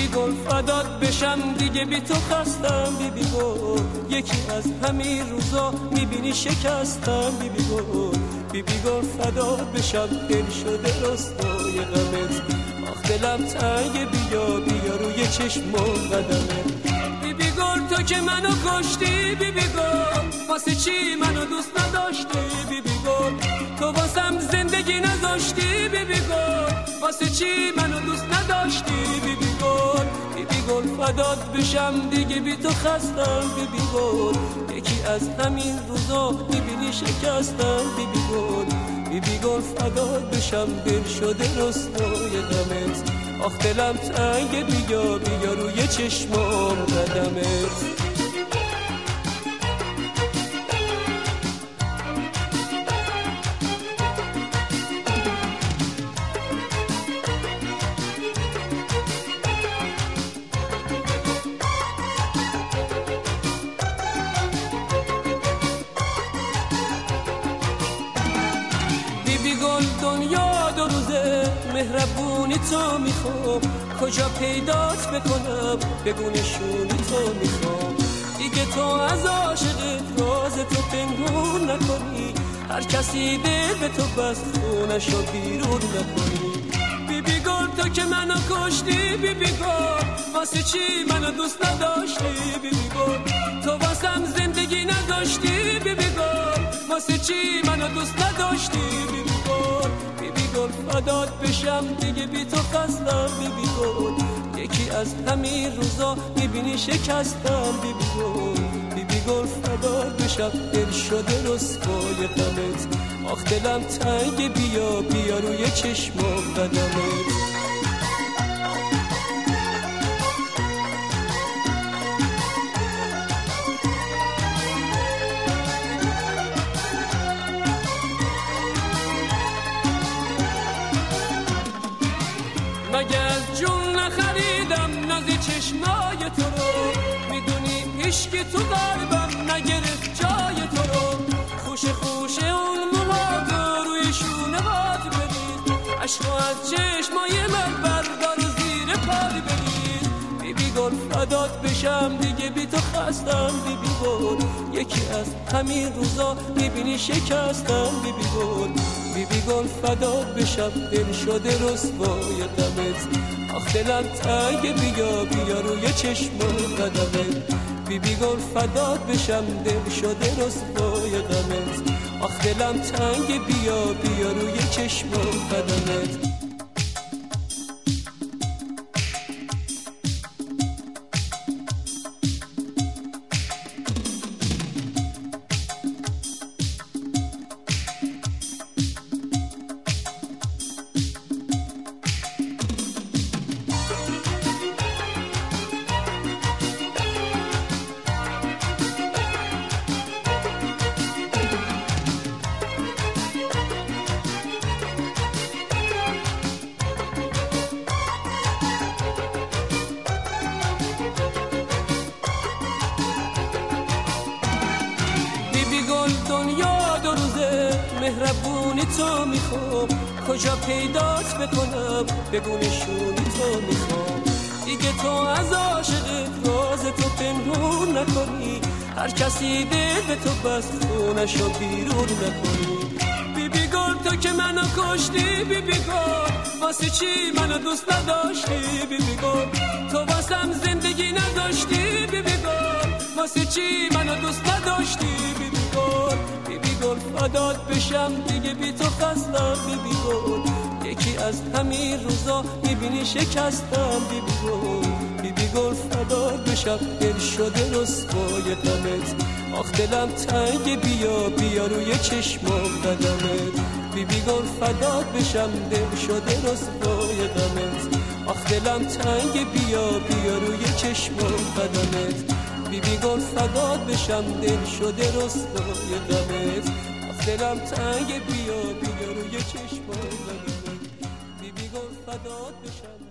گل فدات بشم دیگه بی تو خستم بی گل یکی از همین روزا میبینی شکستم بی گل فدات بشم دل شده رستای غمت آخ دلم تنگ بیا روی چشم و قدمت بی گل تو که منو کشتی بی گل واسه چی منو دوست نداشتی بی گل تو واسم زندگی نذاشتی بی گل واسه چی منو دوست نداشتی بی گل فدات بشم دیگه بی تو خستم بی گل یکی از همین روزا میبینی شکستم بی گل فدات بشم دل شده رسوای غمت آخ دلم تنگ بیا روی چشمام قدمت دنیا دو روزه مهربونی تو میخوام کجا پیدات بکنم بگو نشونی تو میخوام دیگه تو از عاشقت راز تو پنهون نکنی هر کسی دل به تو بست خونشو بیرون نکنی بی گل تو که منو کشتی بی گل واسه چی منو دوست نداشتی بی گل تو واسم زندگی نداشتی بی گل واسه چی منو دوست نداشتی بی گل فدات بشم دیگه بی تو خستم بی گل یکی از همین روزا میبینی شکستم بی گل فدات بشم دل شده رسوای غمت آخ دلم تنگ بیا روی چشمام قدمت مگر جون نخریدم نازی چشمای تو رو میدونی عشق تو قلبم نگرفت جای تو رو خوش اون موهات روی شونه باد برید عشقو از چشمای من بردار زیر پاد برید بی گل فدات بشم دیگه بی تو خستم بی گل یکی از همین روزا میبینی شکستم بی گل فدات بشم دل شده رسوای غمت آخ دلم تنگ بیا روی چشم و قدمت بی گل فدات بشم دل شده رسوای غمت آخ دلم تنگ بیا روی چشم و قدمت دنیا دو روزه مهربونی تو میخوام کجا پیدات بکنم بگو نشونی تو میخوام دیگه تو از عاشقت راز تو پنهون نکنی هر کسی دل به تو بست خونشو بیرون نکنی بی گل تو که منو کشتی بی گل واسه چی منو دوست نداشتی بی گل تو واسم زندگی نداشتی بی گل واسه چی منو دوست نداشتی بی گل فدات بشم دیگه بی تو خستم بی گل یکی از همین روزا میبینی شکستم بی گل فدات بشم دل شده رسوای غمت آخ دلم تنگ بیا روی چشمام قدمت بی گل فدات بشم دل شده رسوای غمت آخ دلم تنگ بیا روی چشمام قدمت بی گل فدات بشم دل شده رسوای غمت آخ دلم تنگ بیا روی چشمام قدمت بی گل فدات بشم